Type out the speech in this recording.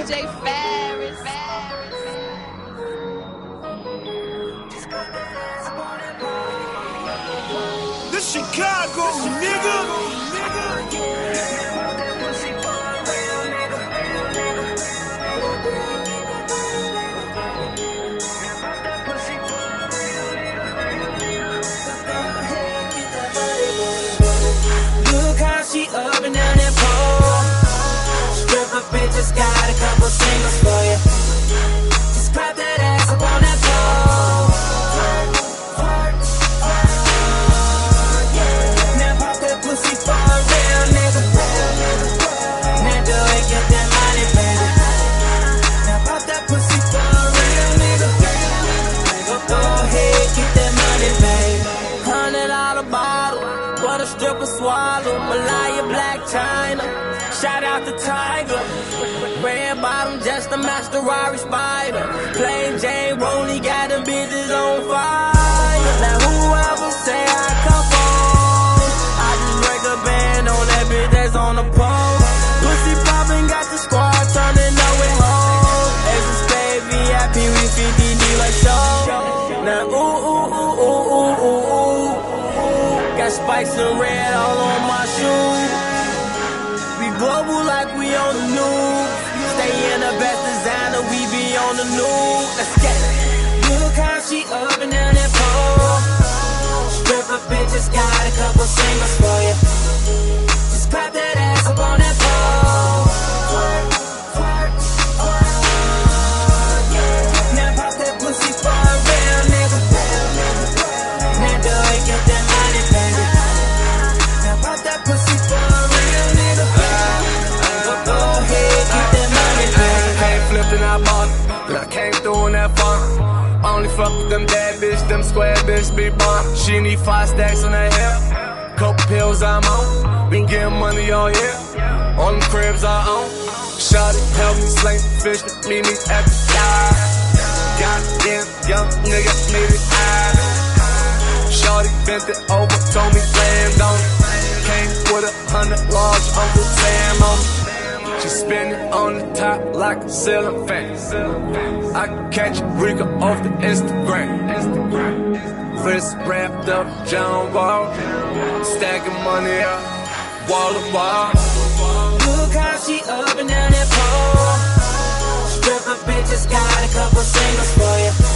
DJ Ferris. This Chicago, nigga. Look how she up and down that pole. Stripper bitches got a couple singles for you. Just clap that ass up on that pole. Now pop that pussy for a real nigga. Now do it, get that money, baby. Now pop that pussy for a real nigga. Go ahead, get that money, baby. $100 bottle, what a stripper swallow. Malaya Black China, shout out to Tiger. Red bottom, just a master Rari Spider. Plain Jane, Rollie got them bitches on fire. Now whoever say I come on, I just break a band on that bitch that's on the pole. Pussy poppin', got the squad turning up with hoes. Ace of Spade, VIP, we 50D like show. Now ooh. Got spikes and red all on my shoes. We global like we on the news. Stay in the best designer, we be on the news. Let's get it. Look how she up and down that pole. Stripper bitches got a couple singles for you. Just clap that ass up on that pole. Now pop that pussy for a real nigga. Now do it, get that money, baby. Now pop that pussy for a real nigga. Go ahead, get that money, baby. I ain't flipped and I bought it, but I came through in that funk. Only fuck with them bad bitch, them square bitch be bomb. She need 5 stacks on that hip, couple pills I'm on. Been getting money all year, all them cribs I own. Shawty help me sling fish, meet me at the sky. Goddamn young nigga need it high. Shawty bent it over, told me land on it. Came with 100 large Uncle Sam on me. She spinning on the top like a ceiling fan. I can catch Rika off the Instagram. Wrist wrapped up, John Wall. Stacking money up, wall to wall. Look how she up and down that pole. Stripper bitches got a couple singles for you.